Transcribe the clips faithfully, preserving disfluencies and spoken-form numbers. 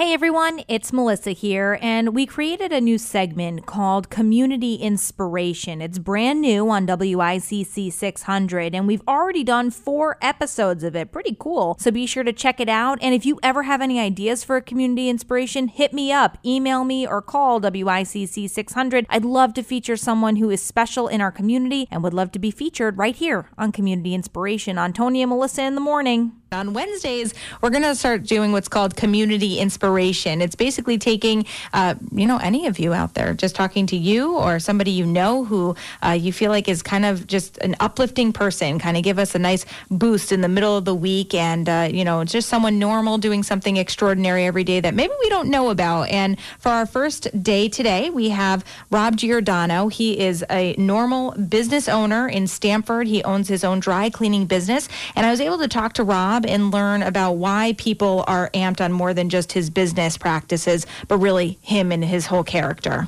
Hey everyone, it's Melissa here, and we created a new segment called Community Inspiration. It's brand new on W I C C six hundred, and we've already done four episodes of it. Pretty cool. So be sure to check it out, and if you ever have any ideas for a community inspiration, hit me up, email me, or call W I C C six hundred. I'd love to feature someone who is special in our community and would love to be featured right here on Community Inspiration on Tony and Melissa in the Morning. On Wednesdays, we're going to start doing what's called community inspiration. It's basically taking, uh, you know, any of you out there, just talking to you or somebody you know who uh, you feel like is kind of just an uplifting person, kind of give us a nice boost in the middle of the week and, uh, you know, just someone normal doing something extraordinary every day that maybe we don't know about. And for our first day today, we have Rob Giordano. He is a normal business owner in Stamford. He owns his own dry cleaning business. And I was able to talk to Rob and learn about why people are amped on more than just his business practices, but really him and his whole character.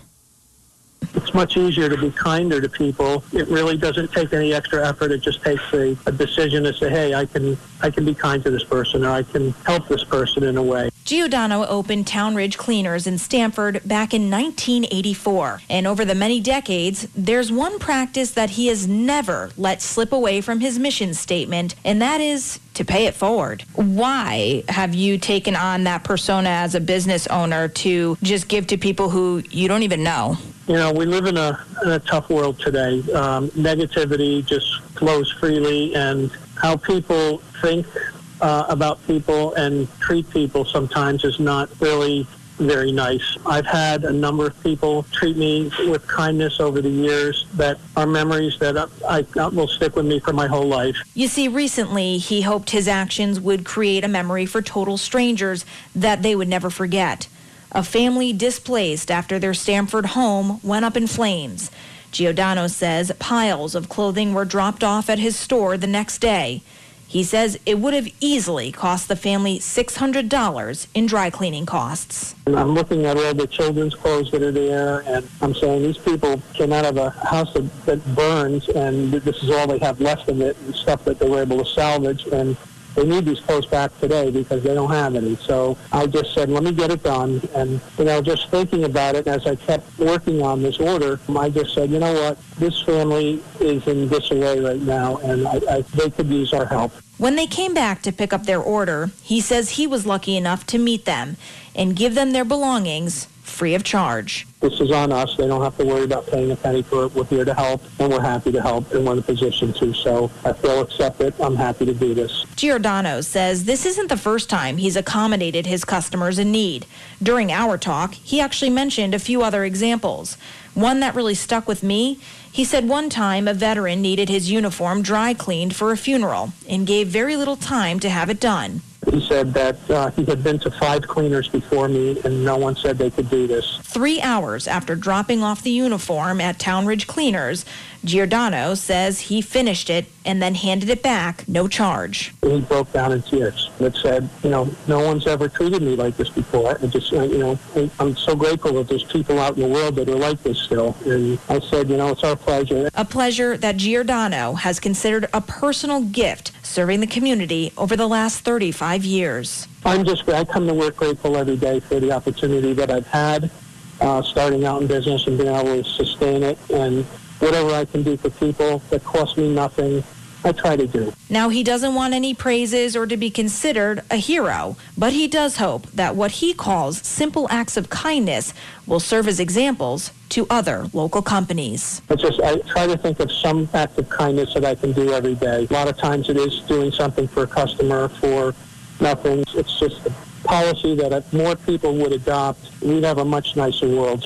It's much easier to be kinder to people. It really doesn't take any extra effort. It just takes a, a decision to say, hey, I can I can be kind to this person, or I can help this person in a way. Giordano opened Town Ridge Cleaners in Stamford back in nineteen eighty-four. And over the many decades, there's one practice that he has never let slip away from his mission statement, and that is to pay it forward. Why have you taken on that persona as a business owner to just give to people who you don't even know? You know, we live in a, in a tough world today. Um, negativity just flows freely, and how people think uh, about people and treat people sometimes is not really very nice. I've had a number of people treat me with kindness over the years that are memories that I, I will stick with me for my whole life. You see, recently he hoped his actions would create a memory for total strangers that they would never forget. A family displaced after their Stamford home went up in flames. Giordano says piles of clothing were dropped off at his store the next day. He says it would have easily cost the family six hundred dollars in dry cleaning costs. I'm looking at all the children's clothes that are there, and I'm saying these people came out of a house that, that burns, and this is all they have left of it, and stuff that they were able to salvage, and they need these clothes back today because they don't have any. So I just said, let me get it done. And, you know, just thinking about it as I kept working on this order, I just said, you know what, this family is in disarray right now, and I, I, they could use our help. When they came back to pick up their order, he says he was lucky enough to meet them and give them their belongings free of charge. This is on us. They don't have to worry about paying a penny for it. We're here to help, and we're happy to help, and we're in a position to. So if they'll accept it, I'm happy to do this. Giordano says this isn't the first time he's accommodated his customers in need. During our talk, he actually mentioned a few other examples. One that really stuck with me, he said one time a veteran needed his uniform dry cleaned for a funeral and gave very little time to have it done. He said that uh, he had been to five cleaners before me, and no one said they could do this. Three hours after dropping off the uniform at Town Ridge Cleaners, Giordano says he finished it and then handed it back, no charge. He broke down in tears. It said, you know, no one's ever treated me like this before. I just, you know, I'm so grateful that there's people out in the world that are like this still. And I said, you know, it's our pleasure. A pleasure that Giordano has considered a personal gift, serving the community over the last thirty-five years. I'm just, I come to work grateful every day for the opportunity that I've had, uh, starting out in business and being able to sustain it. And whatever I can do for people that costs me nothing, I try to do. Now, he doesn't want any praises or to be considered a hero, but he does hope that what he calls simple acts of kindness will serve as examples to other local companies. It's just, I try to think of some act of kindness that I can do every day. A lot of times it is doing something for a customer for nothing. It's just a policy that if more people would adopt, we'd have a much nicer world.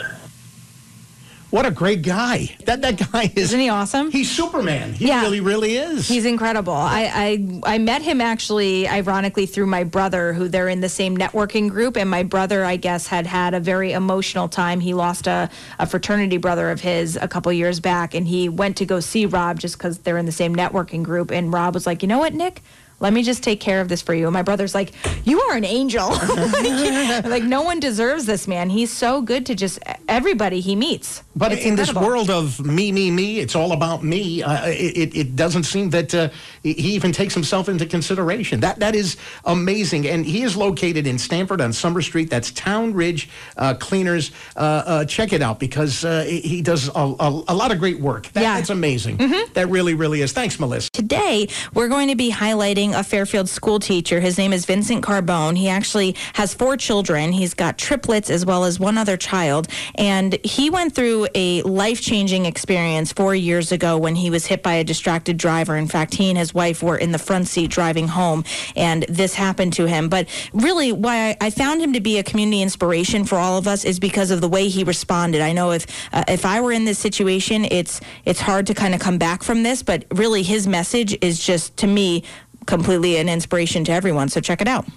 What a great guy. That that guy is... Isn't he awesome? He's Superman. He yeah. really, really is. He's incredible. I, I I met him actually, ironically, through my brother, who they're in the same networking group. And my brother, I guess, had had a very emotional time. He lost a, a fraternity brother of his a couple years back. And he went to go see Rob just because they're in the same networking group. And Rob was like, you know what, Nick? Let me just take care of this for you. And my brother's like, you are an angel. Like, no one deserves this, man. He's so good to just everybody he meets. But It's in this incredible. world of me, me, me, it's all about me. Uh, it, it doesn't seem that uh, he even takes himself into consideration. That That is amazing. And he is located in Stamford on Summer Street. That's Town Ridge uh, Cleaners. Uh, uh, check it out because uh, he does a, a, a lot of great work. That, Yeah. That's amazing. Mm-hmm. That really, really is. Thanks, Melissa. Today, we're going to be highlighting a Fairfield school teacher. His name is Vincent Carbone. He actually has four children. He's got triplets as well as one other child. And he went through a life-changing experience four years ago when he was hit by a distracted driver. In fact, he and his wife were in the front seat driving home, and this happened to him. But really, why I found him to be a community inspiration for all of us is because of the way he responded. I know if uh, if I were in this situation, it's it's hard to kind of come back from this, but really his message is just, to me, completely an inspiration to everyone. So check it out.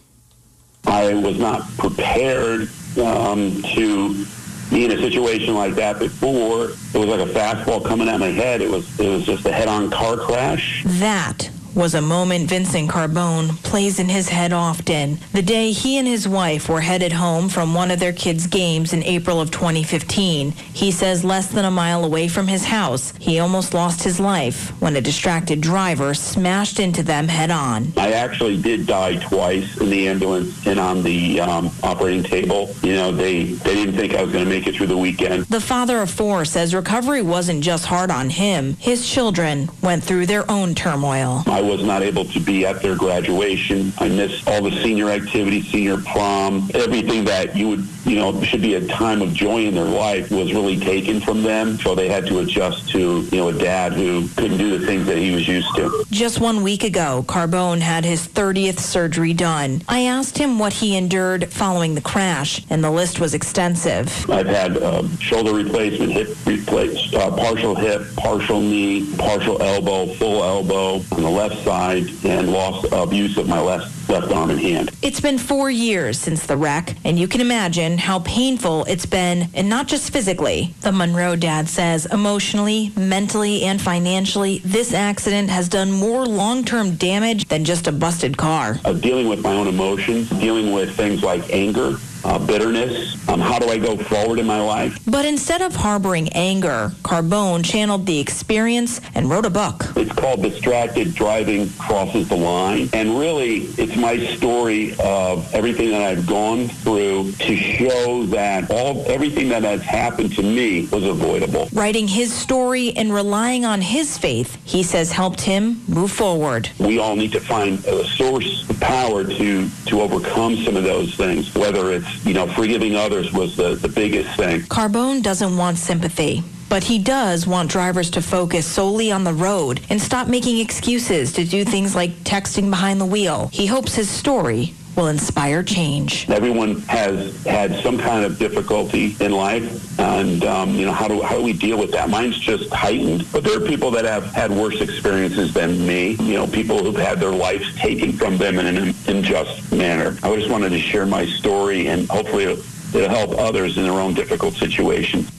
I was not prepared um, to be in a situation like that before. It was like a fastball coming at my head. It was it was just a head-on car crash. That was a moment Vincent Carbone plays in his head often. The day he and his wife were headed home from one of their kids' games in April of twenty fifteen. He says less than a mile away from his house, he almost lost his life when a distracted driver smashed into them head on. I actually did die twice in the ambulance and on the um, operating table. You know, they, they didn't think I was going to make it through the weekend. The father of four says recovery wasn't just hard on him. His children went through their own turmoil. I was not able to be at their graduation. I missed all the senior activities, senior prom, everything that you would, you know, should be a time of joy in their life was really taken from them. So they had to adjust to, you know, a dad who couldn't do the things that he was used to. Just one week ago, Carbone had his thirtieth surgery done. I asked him what he endured following the crash, and the list was extensive. I've had uh, shoulder replacement, hip replace, uh, partial hip, partial knee, partial elbow, full elbow on the left side, and loss of use of my left left arm and hand. It's been four years since the wreck, and you can imagine how painful it's been, and not just physically. The Monroe dad says emotionally, mentally, and financially, this accident has done more long-term damage than just a busted car. Uh, dealing with my own emotions, dealing with things like anger, Uh, bitterness, um, how do I go forward in my life? But instead of harboring anger, Carbone channeled the experience and wrote a book. It's called Distracted Driving Crosses the Line. And really, it's my story of everything that I've gone through to show that all everything that has happened to me was avoidable. Writing his story and relying on his faith, he says helped him move forward. We all need to find a source of power to, to overcome some of those things, whether it's, you know, forgiving others was the, the biggest thing. Carbone doesn't want sympathy, but he does want drivers to focus solely on the road and stop making excuses to do things like texting behind the wheel. He hopes his story will inspire change. Everyone has had some kind of difficulty in life, and um, you know, how do how do we deal with that? Mine's just heightened, but there are people that have had worse experiences than me. You know, people who've had their lives taken from them in an unjust manner. I just wanted to share my story, and hopefully it'll, it'll help others in their own difficult situations.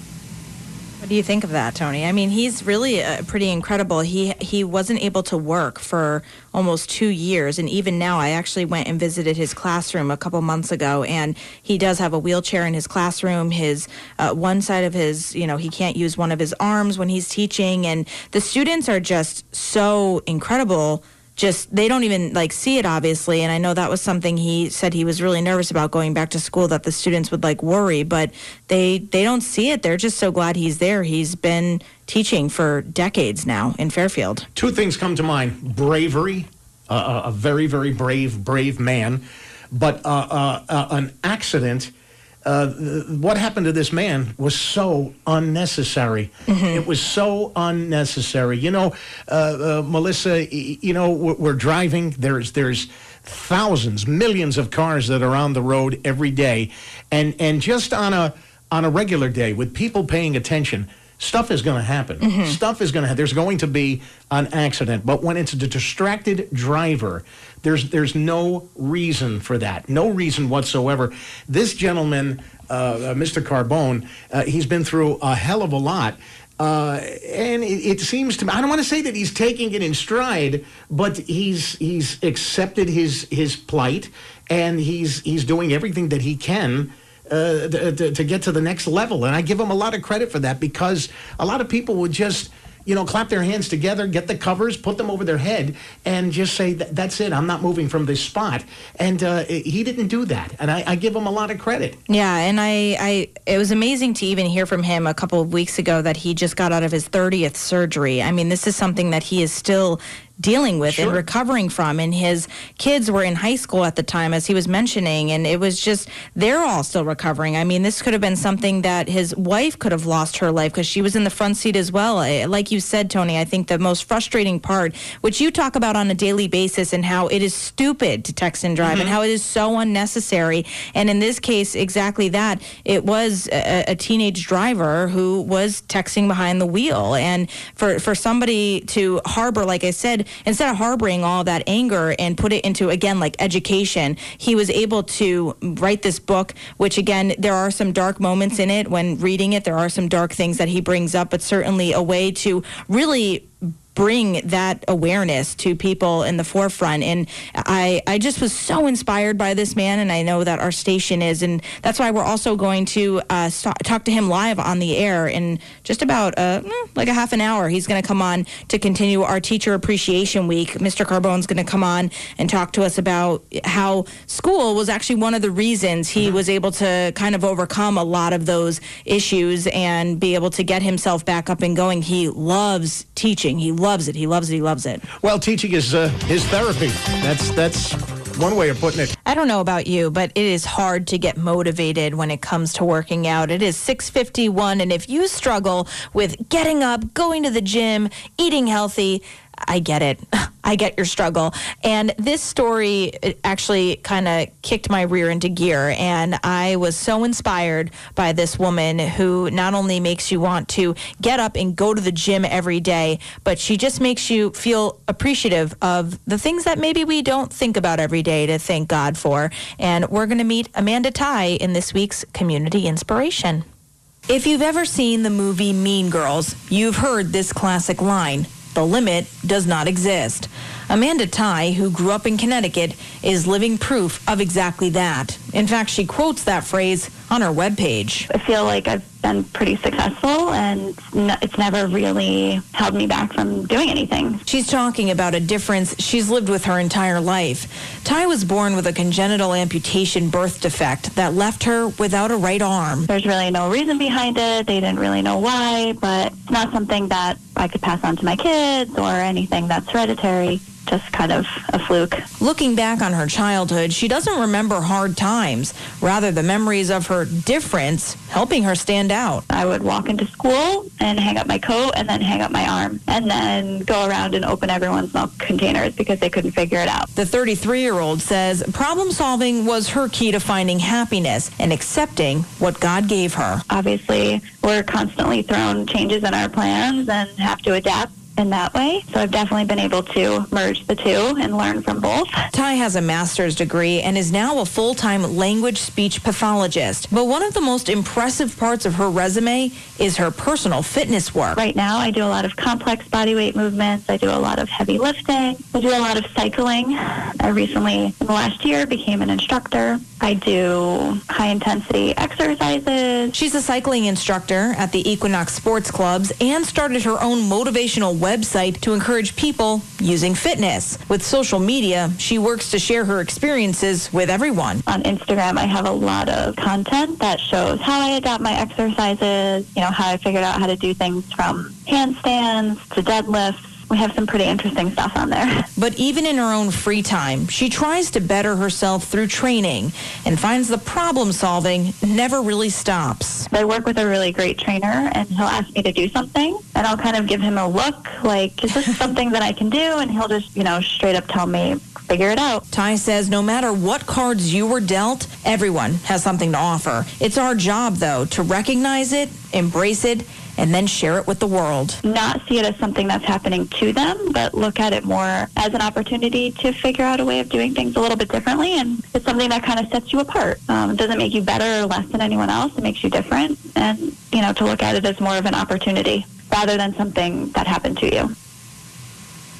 What do you think of that, Tony? I mean, he's really uh, pretty incredible. He he wasn't able to work for almost two years, and even now, I actually went and visited his classroom a couple months ago, and he does have a wheelchair in his classroom. His uh, one side of his, you know, he can't use one of his arms when he's teaching, and the students are just so incredible. Just they don't even like see it, obviously, and I know that was something he said he was really nervous about going back to school, that the students would like worry, but they they don't see it. They're just so glad he's there. He's been teaching for decades now in Fairfield. Two things come to mind: bravery, uh, a very, very brave, brave man, but uh, uh, uh, an accident. Uh, what happened to this man was so unnecessary. Mm-hmm. It was so unnecessary. You know, uh, uh, Melissa, you know, we're, we're driving. There's there's thousands, millions of cars that are on the road every day. And and just on a on a regular day with people paying attention, stuff is going to happen. Mm-hmm. Stuff is going to happen. There's going to be an accident. But when it's a distracted driver, there's there's no reason for that. No reason whatsoever. This gentleman, uh, Mister Carbone, uh, he's been through a hell of a lot. Uh, and it, it seems to me, I don't want to say that he's taking it in stride, but he's he's accepted his his plight, and he's he's doing everything that he can uh, to, to get to the next level. And I give him a lot of credit for that, because a lot of people would just, you know, clap their hands together, get the covers, put them over their head, and just say, that's it, I'm not moving from this spot. And uh, he didn't do that. And I, I give him a lot of credit. Yeah, and I, I, it was amazing to even hear from him a couple of weeks ago that he just got out of his thirtieth surgery. I mean, this is something that he is still dealing with Sure. and recovering from, and his kids were in high school at the time, as he was mentioning, and it was just, they're all still recovering. I mean, this could have been something that his wife could have lost her life, because she was in the front seat as well. I, like you said, Tony, I think the most frustrating part, which you talk about on a daily basis, and how it is stupid to text and drive, mm-hmm. and how it is so unnecessary. And in this case, exactly that. It was a, a teenage driver who was texting behind the wheel, and for, for somebody to harbor, like I said, instead of harboring all that anger and put it into, again, like education, he was able to write this book, which, again, there are some dark moments in it. When reading it, there are some dark things that he brings up, but certainly a way to really bring that awareness to people in the forefront. And I, I just was so inspired by this man, and I know that our station is, and that's why we're also going to uh, st- talk to him live on the air in just about uh, like a half an hour. He's going to come on to continue our Teacher Appreciation Week. Mister Carbone's going to come on and talk to us about how school was actually one of the reasons he was able to kind of overcome a lot of those issues and be able to get himself back up and going. He loves teaching. He loves it. He loves it. He loves it. Well, teaching is uh, his therapy. That's that's one way of putting it. I don't know about you, but it is hard to get motivated when it comes to working out. It is six fifty-one, and if you struggle with getting up, going to the gym, eating healthy, I get it. I get your struggle. And this story actually kind of kicked my rear into gear. And I was so inspired by this woman who not only makes you want to get up and go to the gym every day, but she just makes you feel appreciative of the things that maybe we don't think about every day to thank God for. And we're going to meet Amanda Tighe in this week's Community Inspiration. If you've ever seen the movie Mean Girls, you've heard this classic line: the limit does not exist. Amanda Tighe, who grew up in Connecticut, is living proof of exactly that. In fact, she quotes that phrase on her webpage. I feel like I've been pretty successful, and it's never really held me back from doing anything. She's talking about a difference she's lived with her entire life. Tighe was born with a congenital amputation birth defect that left her without a right arm. There's really no reason behind it. They didn't really know why, but it's not something that I could pass on to my kids or anything that's hereditary. Just kind of a fluke. Looking back on her childhood, she doesn't remember hard times, rather the memories of her difference helping her stand out. I would walk into school and hang up my coat and then hang up my arm and then go around and open everyone's milk containers because they couldn't figure it out. The thirty-three-year-old says problem solving was her key to finding happiness and accepting what God gave her. Obviously, we're constantly thrown changes in our plans and have to adapt in that way. So I've definitely been able to merge the two and learn from both. Tighe has a master's degree and is now a full-time language speech pathologist. But one of the most impressive parts of her resume is her personal fitness work. Right now, I do a lot of complex body weight movements. I do a lot of heavy lifting. I do a lot of cycling. I recently, in the last year, became an instructor. I do high-intensity exercises. She's a cycling instructor at the Equinox Sports Clubs and started her own motivational website to encourage people using fitness. With social media, she works to share her experiences with everyone. On Instagram, I have a lot of content that shows how I adapt my exercises, you know, how I figured out how to do things from handstands to deadlifts. We have some pretty interesting stuff on there. But even in her own free time, she tries to better herself through training and finds the problem solving never really stops. I work with a really great trainer, and he'll ask me to do something, and I'll kind of give him a look like, is this something that I can do? And he'll just, you know, straight up tell me, figure it out. Tighe says no matter what cards you were dealt, everyone has something to offer. It's our job, though, to recognize it, embrace it, and then share it with the world. Not see it as something that's happening to them, but look at it more as an opportunity to figure out a way of doing things a little bit differently, and it's something that kind of sets you apart. Um, it doesn't make you better or less than anyone else. It makes you different, and, you know, to look at it as more of an opportunity rather than something that happened to you.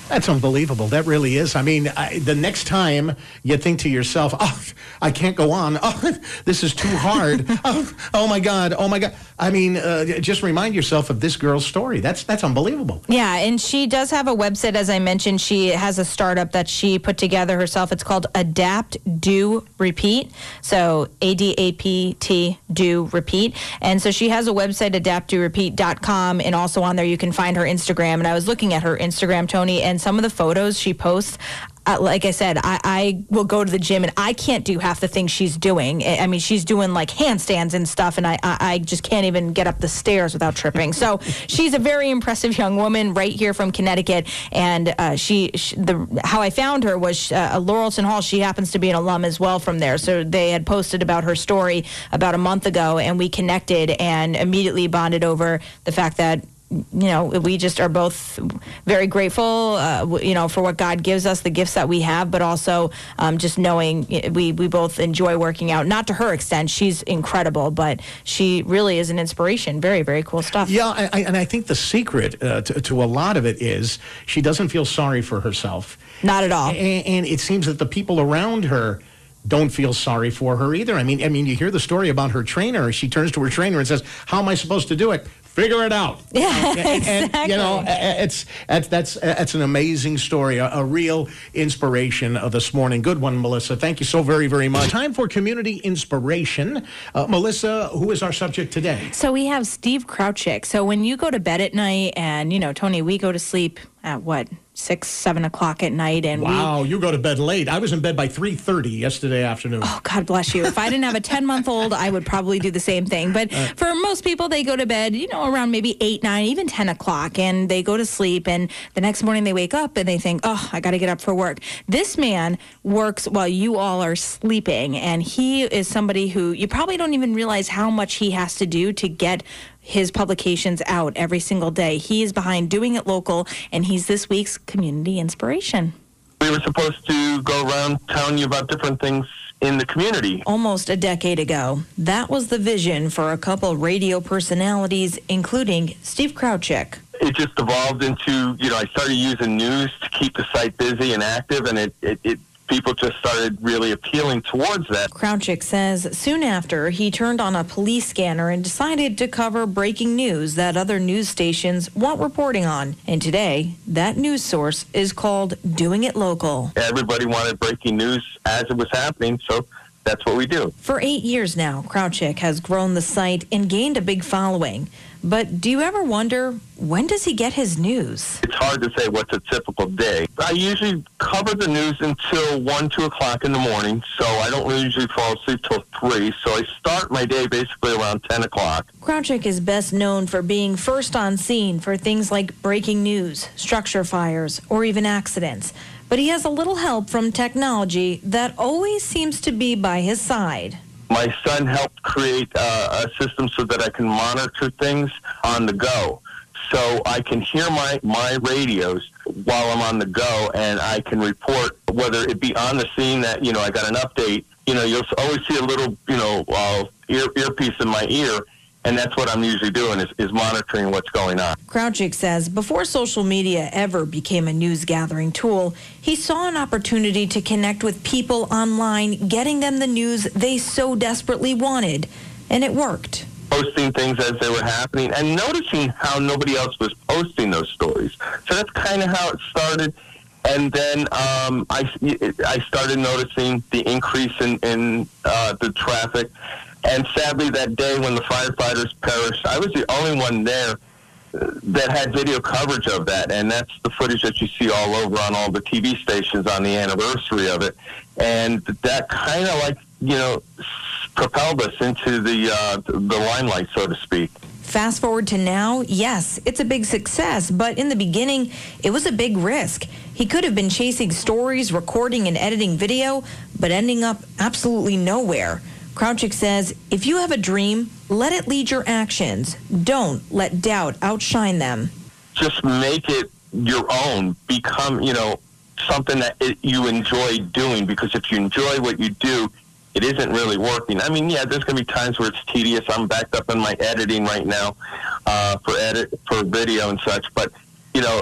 That's unbelievable. That really is. I mean, I, the next time you think to yourself, oh, I can't go on. Oh, this is too hard. oh, oh, my God. Oh, my God. I mean, uh, just remind yourself of this girl's story. That's that's unbelievable. Yeah, and she does have a website, as I mentioned. She has a startup that she put together herself. It's called Adapt, Do, Repeat. So A D A P T, Do, Repeat. And so she has a website, adapt do repeat dot com, and also on there you can find her Instagram. And I was looking at her Instagram, Tony, and some of the photos she posts, uh, like I said, I, I will go to the gym and I can't do half the things she's doing. I mean, she's doing like handstands and stuff, and I, I, I just can't even get up the stairs without tripping. So she's a very impressive young woman right here from Connecticut. And uh, she, she, the how I found her was uh, Laurelton Hall. She happens to be an alum as well from there. So they had posted about her story about a month ago, and we connected and immediately bonded over the fact that, you know, we just are both very grateful, uh, you know, for what God gives us, the gifts that we have, but also um, just knowing we, we both enjoy working out. Not to her extent. She's incredible, but she really is an inspiration. Very, very cool stuff. Yeah, I, I, and I think the secret uh, to, to a lot of it is she doesn't feel sorry for herself. Not at all. And, and it seems that the people around her don't feel sorry for her either. I mean, I mean, you hear the story about her trainer. She turns to her trainer and says, "How am I supposed to do it? Figure it out." Yeah, and, exactly. And, you know, it's that's that's that's an amazing story, a, a real inspiration of this morning. Good one, Melissa. Thank you so very, very much. Time for community inspiration. Uh, Melissa, who is our subject today? So we have Steve Krautchik. So when you go to bed at night, and you know, Tony, we go to sleep at what? Six, seven o'clock at night, and wow, we, you go to bed late. I was in bed by three thirty yesterday afternoon. Oh, God bless you. If I didn't have a ten-month-old, I would probably do the same thing. But uh, for most people, they go to bed, you know, around maybe eight, nine, even ten o'clock, and they go to sleep, and the next morning they wake up and they think, oh, I got to get up for work. This man works while you all are sleeping, and he is somebody who you probably don't even realize how much he has to do to get his publications out every single day. He is behind Doing It Local, and he's this week's community inspiration. We were supposed to go around telling you about different things in the community. Almost a decade ago, that was the vision for a couple radio personalities, including Steve Krautchik. It just evolved into, you know, I started using news to keep the site busy and active, and it, it, it people just started really appealing towards that. Krautchik says soon after, he turned on a police scanner and decided to cover breaking news that other news stations weren't reporting on. And today, that news source is called Doing It Local. Everybody wanted breaking news as it was happening, so that's what we do. For eight years now, Krautchik has grown the site and gained a big following. But do you ever wonder, when does he get his news? It's hard to say what's a typical day. I usually cover the news until one, two o'clock in the morning, so I don't really usually fall asleep till three. So I start my day basically around ten o'clock. Krautchik is best known for being first on scene for things like breaking news, structure fires, or even accidents. But he has a little help from technology that always seems to be by his side. My son helped create uh, a system so that I can monitor things on the go. So I can hear my, my radios while I'm on the go, and I can report whether it be on the scene that, you know, I got an update. You know, you'll always see a little, you know, uh, ear, earpiece in my ear, and that's what I'm usually doing is, is monitoring what's going on. Krautchik says before social media ever became a news-gathering tool, he saw an opportunity to connect with people online, getting them the news they so desperately wanted, and it worked. Posting things as they were happening and noticing how nobody else was posting those stories. So that's kind of how it started. And then um, I, I started noticing the increase in, in uh, the traffic. And sadly, that day when the firefighters perished, I was the only one there that had video coverage of that. And that's the footage that you see all over on all the T V stations on the anniversary of it. And that kind of like, you know, propelled us into the uh, the limelight, so to speak. Fast forward to now, yes, it's a big success, but in the beginning, it was a big risk. He could have been chasing stories, recording and editing video, but ending up absolutely nowhere. Krautchik says, if you have a dream, let it lead your actions. Don't let doubt outshine them. Just make it your own. Become, you know, something that it, you enjoy doing, because if you enjoy what you do, it isn't really working. I mean, yeah, there's going to be times where it's tedious. I'm backed up in my editing right now uh, for edit for video and such. But, you know,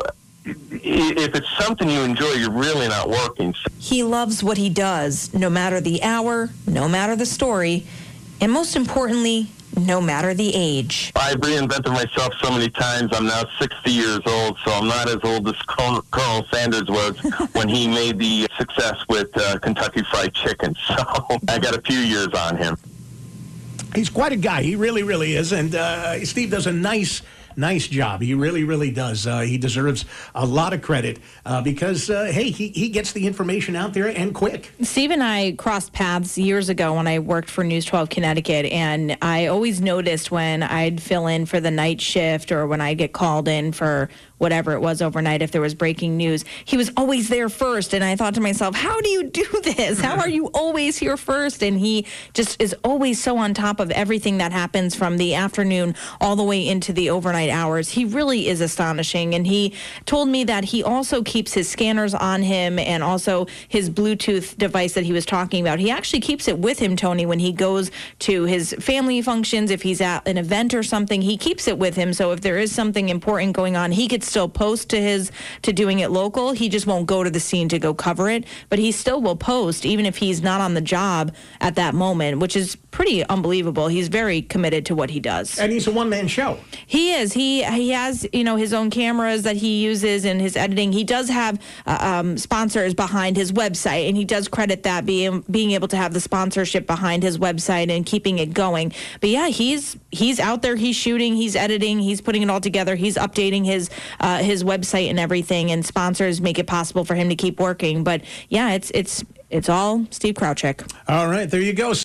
if it's something you enjoy, you're really not working. He loves what he does, no matter the hour, no matter the story, and most importantly, no matter the age. I've reinvented myself so many times. I'm now sixty years old, so I'm not as old as Colonel, Colonel Sanders was when he made the success with uh, Kentucky Fried Chicken. So I got a few years on him. He's quite a guy. He really, really is. And uh, Steve does a nice, nice job. He really, really does. Uh, he deserves a lot of credit uh, because, uh, hey, he, he gets the information out there and quick. Steve and I crossed paths years ago when I worked for News twelve Connecticut, and I always noticed when I'd fill in for the night shift or when I'd get called in for whatever it was overnight, if there was breaking news, he was always there first. And I thought to myself, how do you do this? How are you always here first? And he just is always so on top of everything that happens from the afternoon all the way into the overnight hours. He really is astonishing. And he told me that he also keeps his scanners on him and also his Bluetooth device that he was talking about. He actually keeps it with him, Tony, when he goes to his family functions. If he's at an event or something, he keeps it with him. So if there is something important going on, he could still post to his to doing it local. He just won't go to the scene to go cover it, but he still will post even if he's not on the job at that moment, which is pretty unbelievable. He's very committed to what he does. And he's a one-man show. He is. He he has, you know, his own cameras that he uses in his editing. He does have uh, um, sponsors behind his website, and he does credit that being being able to have the sponsorship behind his website and keeping it going. But yeah, he's he's out there. He's shooting. He's editing. He's putting it all together. He's updating his uh, his website and everything. And sponsors make it possible for him to keep working. But yeah, it's it's it's all Steve Krautchik. All right, there you go.